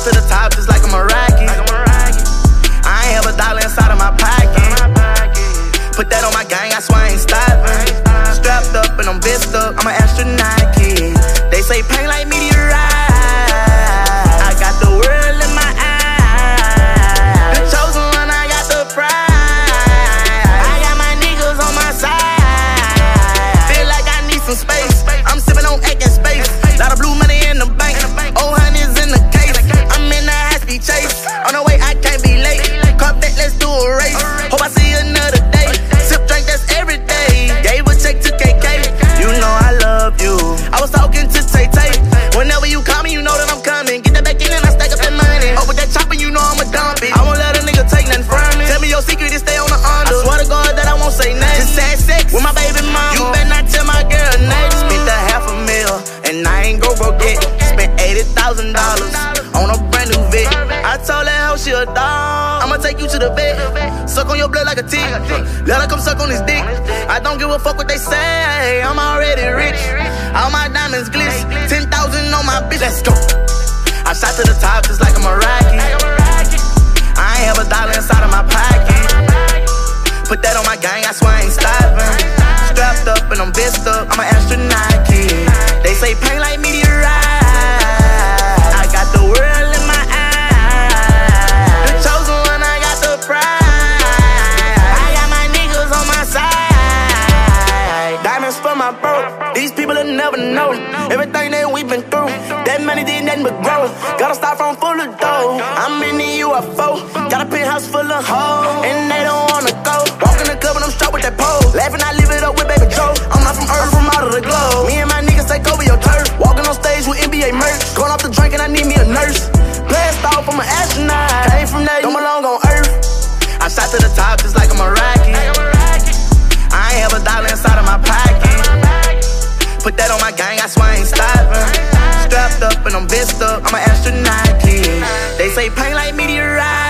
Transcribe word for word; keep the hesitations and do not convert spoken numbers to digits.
to the top just like I'm a rocket. I ain't have a dollar inside of my pocket. Put that on my gang, I swear I ain't stopping. Strapped up and I'm vest up, I'm an astronaut kid. They say pain like meteorite. I got the world in my eyes. The chosen one, I got the prize. I got my niggas on my side. Feel like I need some space. I'm sipping on egg and space. Lot of blue money in the bank. Old honey's in the case. I'm in the high-speed chase. On the way, I can't be late. Corvette, let's do a race. Hope I see another day. Sip, drink, that's every day. Gave a check to K K. You know I love you. I was talking to Tay Tay. Whenever you call me, you know that I'm coming. Get that back in and I stack up that money. Over that chopper, you know I'ma dump it. I won't let a nigga take nothing from me. Tell me your secret and stay on the under. I swear to God that I won't say nothing. Just had sex with my baby mama. You better not tell my girl nothing. Spent a half a mil and I ain't go broke yet. Spent eighty thousand dollars on a brand new Vic. I told that hoe she a dog. I'ma take you to the bed. Suck on your blood like a tick. Let her come suck on his dick. I don't give a fuck what they say. I'm already rich. All my diamonds glitz. Ten thousand on my bitch. Let's go. I shot to the top just like I'm a rocket. I ain't have a dollar inside of my pocket. Put that on my gang, I swear I ain't stopping. Strapped up and I'm vest up, I'm an astronaut kid. They say pain like meteorite. I got the world in my eyes. The chosen one, I got the prize. I got my niggas on my side. Diamonds for my bro. These people will never know everything that we've been through. That money did nothing but grow. Gotta start from full of dough. I'm in the U F O. Got a penthouse full of hoes, and they don't wanna go. Walk in the club and I'm straight with that pole. Laughing, I live it up with Baby Joe. I'm not from Earth, from out of the globe. Me and my niggas take over your turf. Walking on stage with N B A merch. Going off the drink and I need me a nurse. Blast off, I'm an astronaut. Came from there, don't belong on Earth. I shot to the top just like I'm a rocket. I ain't have a dollar inside of my pocket. Put that on my gang, I swear I ain't stopping. Strapped up and I'm vest up, I'm an astronaut kid. They say pain like meteorite.